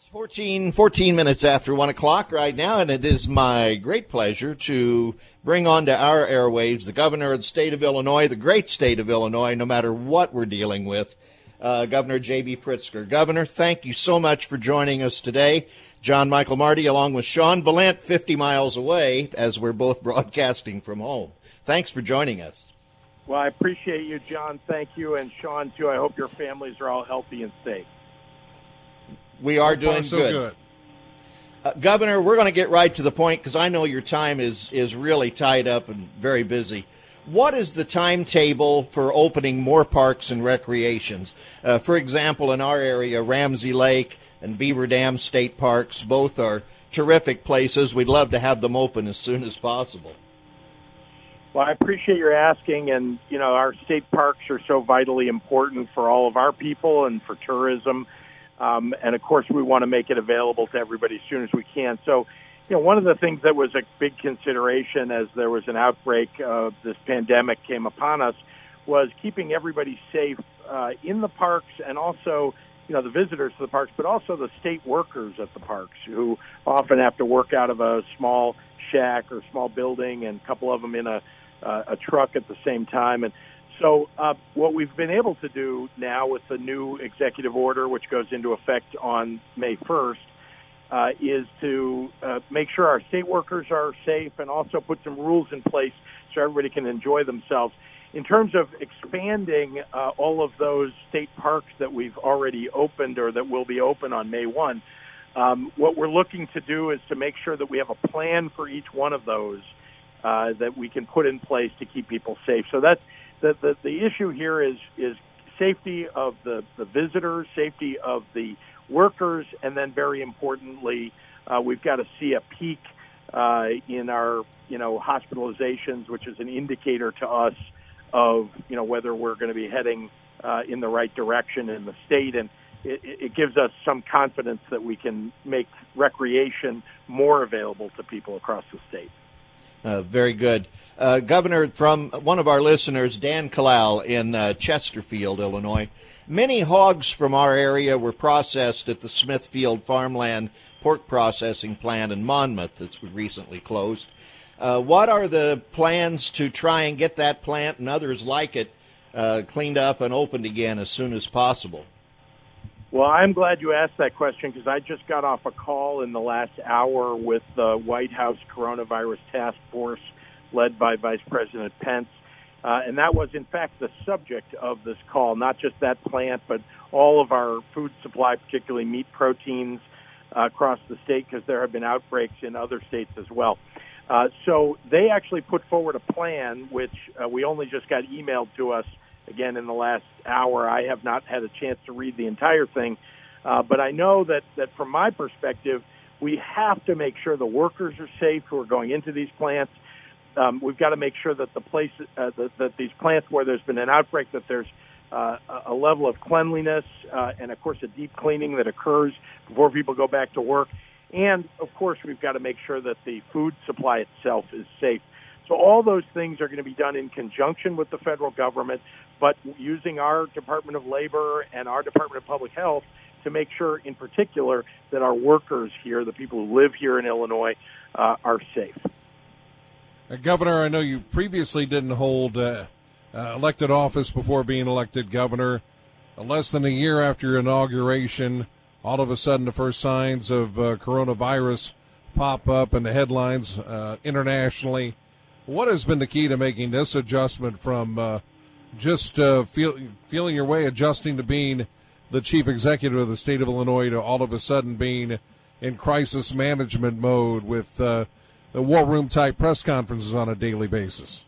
14 minutes after 1 o'clock right now, and it is my great pleasure to bring onto our airwaves the governor of the state of Illinois, the great state of Illinois, no matter what we're dealing with, Governor J.B. Pritzker. Governor, thank you so much for joining us today. John Michael Marty, along with Sean Valent, 50 miles away, as we're both broadcasting from home. Thanks for joining us. Well, I appreciate you, John. Thank you. And Sean, too. I hope your families are all healthy and safe. We are doing good. Governor, we're going to get right to the point because I know your time is really tied up and very busy. What is the timetable for opening more parks and recreations? For example, in our area, Ramsey Lake and Beaver Dam State Parks, both are terrific places. We'd love to have them open as soon as possible. Well, I appreciate your asking, and, our state parks are so vitally important for all of our people and for tourism. And, of course, we want to make it available to everybody as soon as we can. So, one of the things that was a big consideration as there was an outbreak of this pandemic came upon us was keeping everybody safe in the parks and also, the visitors to the parks, but also the state workers at the parks who often have to work out of a small shack or small building and a couple of them in a truck at the same time. And so what we've been able to do now with the new executive order, which goes into effect on May 1st, is to make sure our state workers are safe and also put some rules in place so everybody can enjoy themselves. In terms of expanding all of those state parks that we've already opened or that will be open on May 1, what we're looking to do is to make sure that we have a plan for each one of those that we can put in place to keep people safe. So that's the issue here is safety of the visitors, safety of the workers, and then very importantly, we've got to see a peak in our hospitalizations, which is an indicator to us of whether we're going to be heading in the right direction in the state, and it gives us some confidence that we can make recreation more available to people across the state. Very good. Governor, from one of our listeners, Dan Kalal in Chesterfield, Illinois, many hogs from our area were processed at the Smithfield Farmland pork processing plant in Monmouth that's recently closed. What are the plans to try and get that plant and others like it cleaned up and opened again as soon as possible? Well, I'm glad you asked that question because I just got off a call in the last hour with the White House Coronavirus Task Force led by Vice President Pence. And that was, in fact, the subject of this call, not just that plant, but all of our food supply, particularly meat proteins across the state because there have been outbreaks in other states as well. So they actually put forward a plan, which we only just got emailed to us again in the last hour. I have not had a chance to read the entire thing, but I know that from my perspective, we have to make sure the workers are safe who are going into these plants. We've got to make sure that the place that these plants where there's been an outbreak, that there's a level of cleanliness and, of course, a deep cleaning that occurs before people go back to work. And, of course, we've got to make sure that the food supply itself is safe. So all those things are going to be done in conjunction with the federal government, but using our Department of Labor and our Department of Public Health to make sure, in particular, that our workers here, the people who live here in Illinois, are safe. Governor, I know you previously didn't hold elected office before being elected governor. Less than a year after your inauguration, all of a sudden the first signs of coronavirus pop up in the headlines internationally. What has been the key to making this adjustment from just feeling your way, adjusting to being the chief executive of the state of Illinois to all of a sudden being in crisis management mode with the war room type press conferences on a daily basis?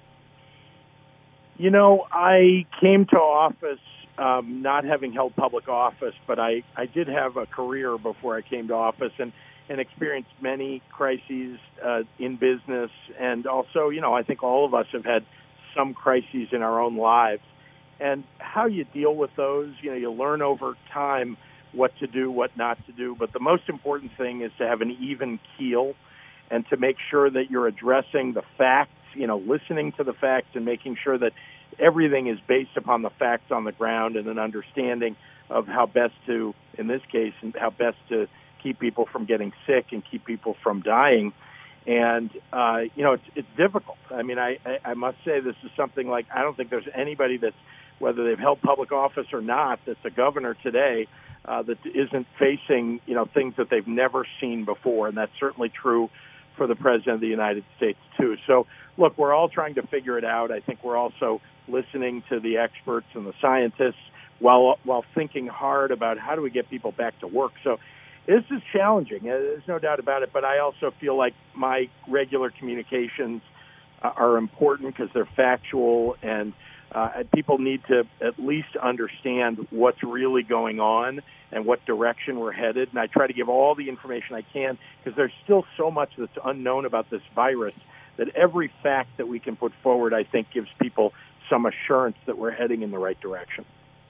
I came to office not having held public office, but I did have a career before I came to office and experienced many crises in business. And also, I think all of us have had some crises in our own lives. And how you deal with those, you learn over time what to do, what not to do. But the most important thing is to have an even keel and to make sure that you're addressing the facts, listening to the facts and making sure that everything is based upon the facts on the ground and an understanding of how best to, in this case, and how best to keep people from getting sick and keep people from dying. And, it's difficult. I mean, I must say this is something like, I don't think there's anybody that's, whether they've held public office or not, that's a governor today that isn't facing, things that they've never seen before. And that's certainly true for the President of the United States, too. So, look, we're all trying to figure it out. I think we're also listening to the experts and the scientists while thinking hard about how do we get people back to work. So this is challenging. There's no doubt about it. But I also feel like my regular communications are important because they're factual, and people need to at least understand what's really going on and what direction we're headed. And I try to give all the information I can because there's still so much that's unknown about this virus that every fact that we can put forward, I think, gives people some assurance that we're heading in the right direction.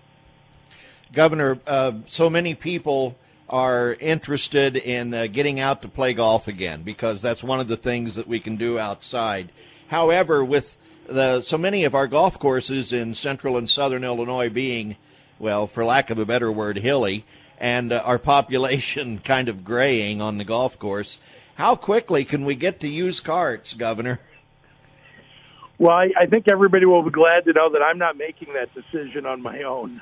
Governor, so many people are interested in getting out to play golf again because that's one of the things that we can do outside. However, with so many of our golf courses in central and southern Illinois being, well, for lack of a better word, hilly, and our population kind of graying on the golf course, how quickly can we get to use carts, Governor? Well, I think everybody will be glad to know that I'm not making that decision on my own.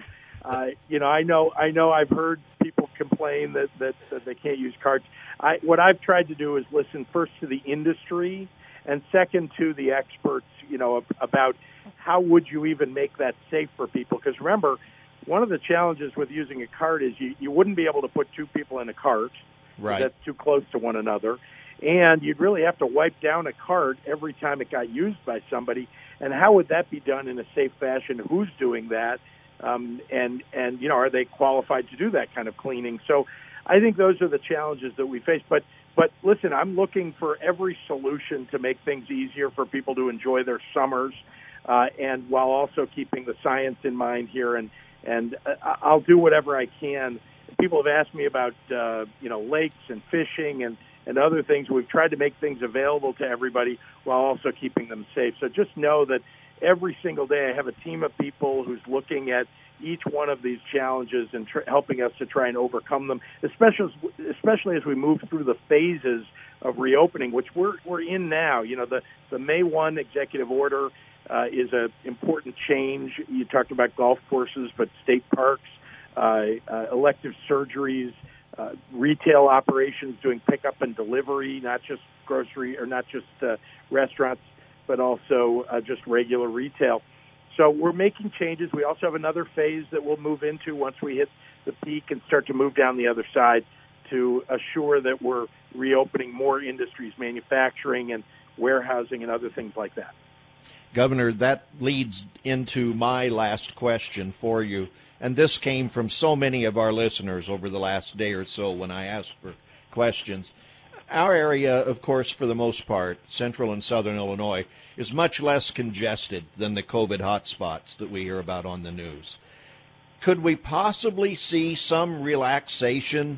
I know I've heard people complain that they can't use carts. What I've tried to do is listen first to the industry and second to the experts, about how would you even make that safe for people? Because remember, one of the challenges with using a cart is you wouldn't be able to put two people in a cart. Right. That's too close to one another. And you'd really have to wipe down a cart every time it got used by somebody. And how would that be done in a safe fashion? Who's doing that? And are they qualified to do that kind of cleaning? So I think those are the challenges that we face. But listen, I'm looking for every solution to make things easier for people to enjoy their summers, and while also keeping the science in mind here. And I'll do whatever I can. People have asked me about lakes and fishing and other things. We've tried to make things available to everybody while also keeping them safe. So just know that every single day I have a team of people who's looking at each one of these challenges and helping us to try and overcome them, especially as we move through the phases of reopening, which we're in now. The May 1 executive order is an important change. You talked about golf courses, but state parks, elective surgeries, retail operations doing pickup and delivery, not just grocery or not just restaurants, but also just regular retail. So we're making changes. We also have another phase that we'll move into once we hit the peak and start to move down the other side to assure that we're reopening more industries, manufacturing and warehousing and other things like that. Governor, that leads into my last question for you. And this came from so many of our listeners over the last day or so when I asked for questions. Our area, of course, for the most part, central and southern Illinois, is much less congested than the COVID hotspots that we hear about on the news. Could we possibly see some relaxation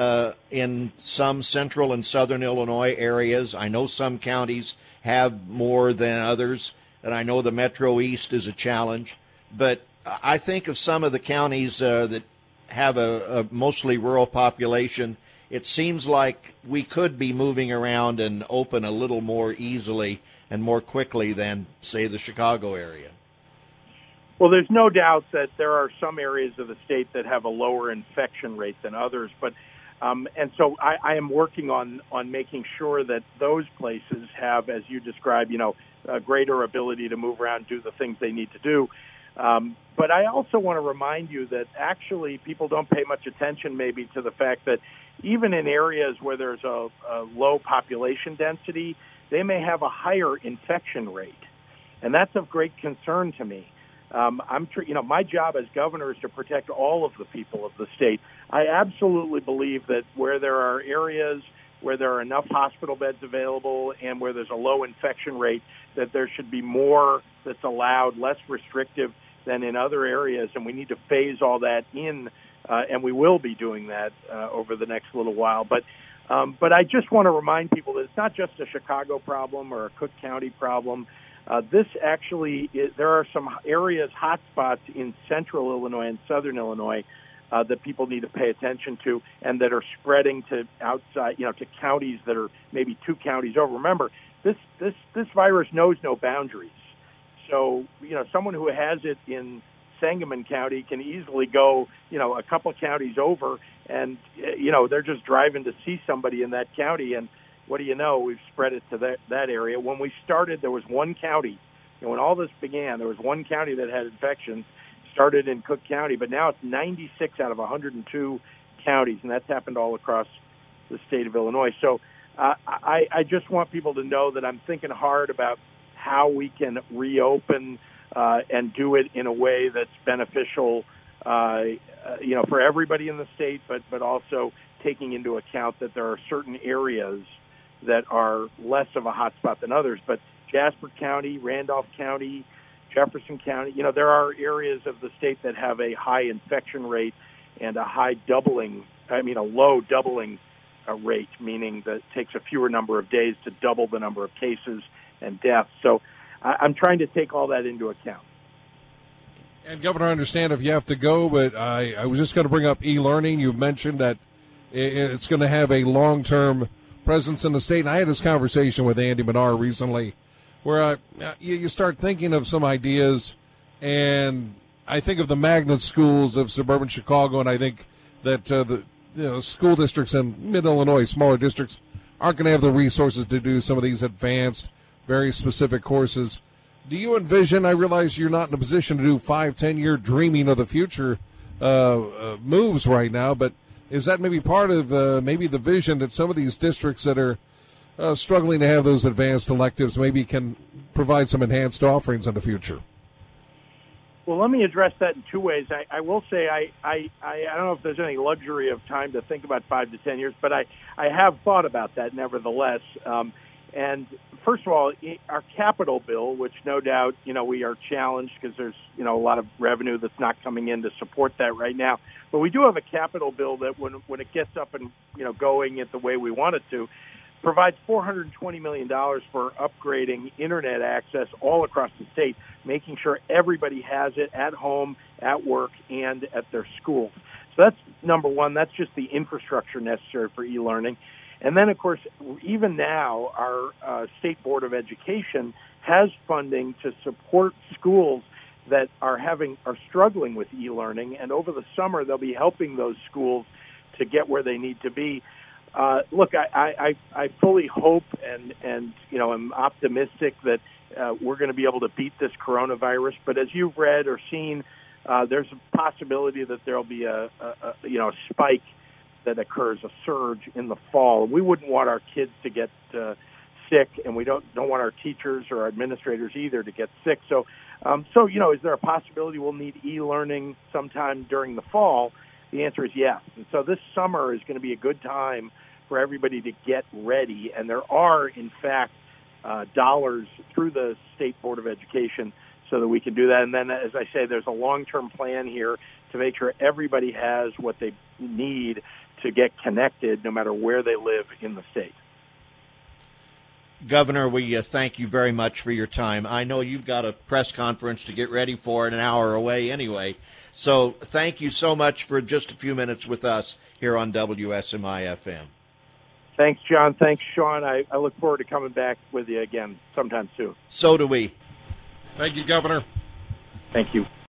in some central and southern Illinois areas? I know some counties have more than others, and I know the Metro East is a challenge. But I think of some of the counties that have a mostly rural population. It seems like we could be moving around and open a little more easily and more quickly than, say, the Chicago area. Well, there's no doubt that there are some areas of the state that have a lower infection rate than others. But and so I am working on making sure that those places have, as you described, a greater ability to move around, do the things they need to do. But I also want to remind you that actually people don't pay much attention maybe to the fact that even in areas where there's a low population density, they may have a higher infection rate. And that's of great concern to me. My job as governor is to protect all of the people of the state. I absolutely believe that where there are areas where there are enough hospital beds available and where there's a low infection rate, that there should be more that's allowed, less restrictive than in other areas, and we need to phase all that in, and we will be doing that over the next little while. But I just want to remind people that it's not just a Chicago problem or a Cook County problem. This actually, there are some areas, hotspots in central Illinois and southern Illinois that people need to pay attention to, and that are spreading to outside, to counties that are maybe 2 counties over. Remember, this virus knows no boundaries. So, someone who has it in Sangamon County can easily go, a couple counties over, and they're just driving to see somebody in that county, and what do you know? We've spread it to that area. When we started, there was one county. When all this began, there was one county that had infections. Started in Cook County, but now it's 96 out of 102 counties, and that's happened all across the state of Illinois. So I just want people to know that I'm thinking hard about how we can reopen and do it in a way that's beneficial, for everybody in the state, but also taking into account that there are certain areas that are less of a hotspot than others. But Jasper County, Randolph County, Jefferson County, there are areas of the state that have a high infection rate and a low doubling rate, meaning that it takes a fewer number of days to double the number of cases and deaths. So I'm trying to take all that into account. And, Governor, I understand if you have to go, but I was just going to bring up e-learning. You mentioned that it's going to have a long-term presence in the state. And I had this conversation with Andy Menard recently where you start thinking of some ideas, and I think of the magnet schools of suburban Chicago, and I think that the school districts in mid-Illinois, smaller districts, aren't going to have the resources to do some of these advanced, very specific courses. Do you envision, I realize you're not in a position to do 5-10-year dreaming of the future moves right now, but is that maybe part of maybe the vision that some of these districts that are struggling to have those advanced electives maybe can provide some enhanced offerings in the future? Well, let me address that in 2 ways. I will say I don't know if there's any luxury of time to think about 5 to 10 years, but I have thought about that nevertheless. And first of all, our capital bill, which no doubt, we are challenged because there's, a lot of revenue that's not coming in to support that right now. But we do have a capital bill that when it gets up and, going it the way we want it to, provides $420 million for upgrading internet access all across the state, making sure everybody has it at home, at work, and at their schools. So that's number one. That's just the infrastructure necessary for e-learning. And then, of course, even now, our State Board of Education has funding to support schools that are struggling with e-learning. And over the summer, they'll be helping those schools to get where they need to be. Look, I fully hope and I'm optimistic that we're going to be able to beat this coronavirus. But as you've read or seen, there's a possibility that there'll be a spike that occurs, a surge in the fall. We wouldn't want our kids to get sick, and we don't want our teachers or our administrators either to get sick. So is there a possibility we'll need e-learning sometime during the fall? The answer is yes. And so this summer is going to be a good time for everybody to get ready. And there are, in fact, dollars through the State Board of Education so that we can do that. And then, as I say, there's a long-term plan here to make sure everybody has what they need to get connected no matter where they live in the state. Governor, we thank you very much for your time. I know you've got a press conference to get ready for an hour away anyway. So thank you so much for just a few minutes with us here on WSMI-FM. Thanks, John. Thanks, Sean. I look forward to coming back with you again sometime soon. So do we. Thank you, Governor. Thank you.